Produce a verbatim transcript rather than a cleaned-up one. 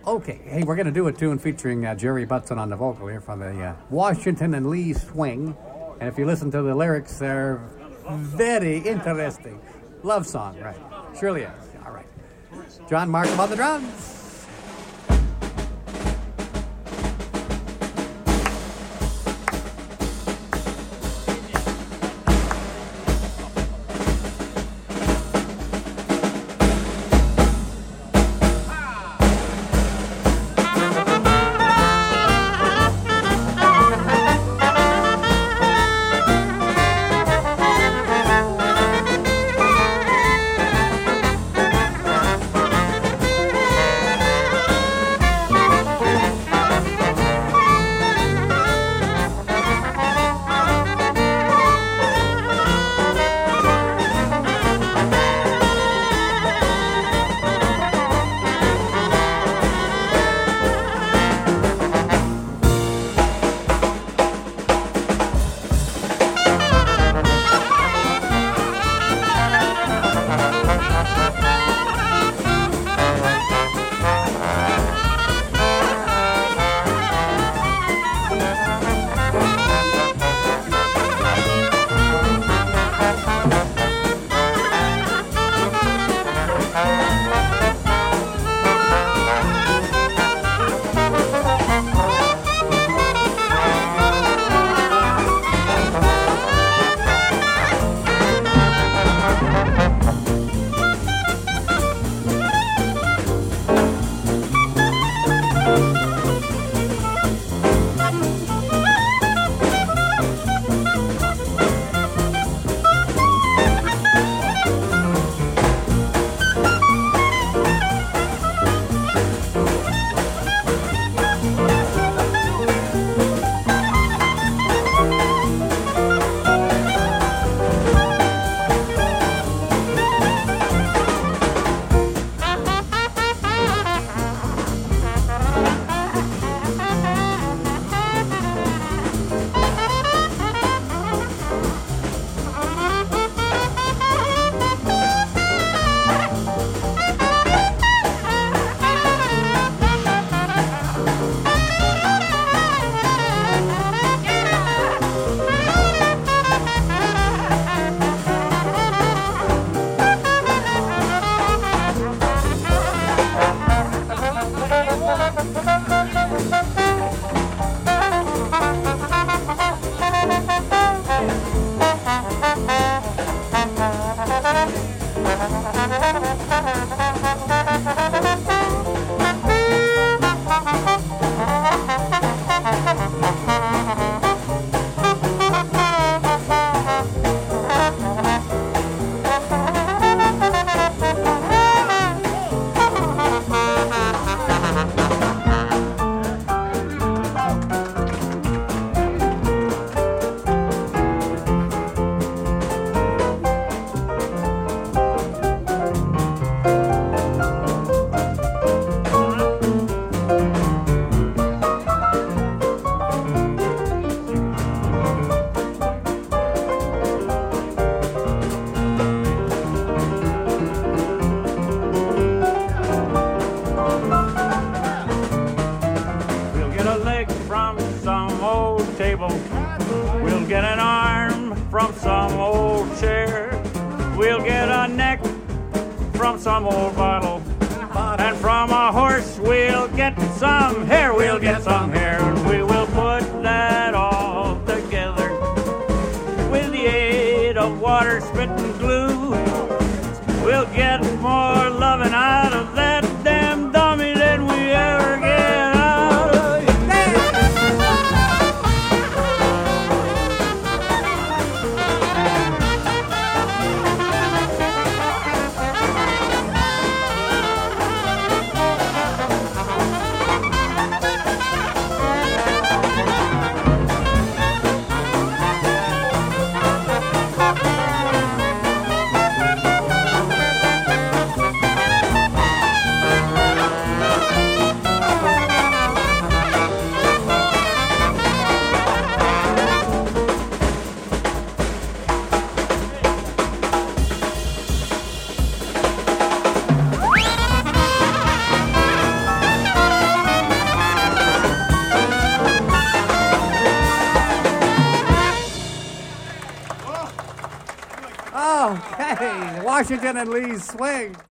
Okay, hey, we're going to do a tune featuring uh, Jerry Butson on the vocal here from the uh, Washington and Lee Swing. And if you listen to the lyrics, they're very interesting. Love song, right? Surely is. All right. John Markham on the drums. Some old bottle, and from a horse we'll get some hair, we'll get some hair, and we will put that all together with the aid of water, spit, and glue. We'll get more loving out of that damn dummy than we ever get out of you. Okay, Washington and Lee's Swing.